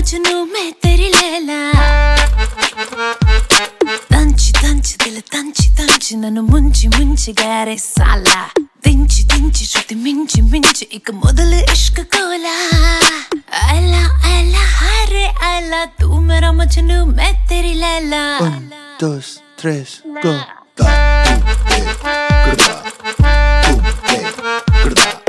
मजनू मैं तेरी लैला తంచి తంచి దిల తంచి తంచి నన్ను ముంచి ముంచి గారే సాలా దించి దించి శృతి మించి మించి ఇక మొదలు ఇష్క కోలా ఐలా ఐలా హరే ఐలా तू मेरा मजनू मैं तेरी Laila 1, 2, 3, go. Da, boom, hey, grda. Boom, hey, grda.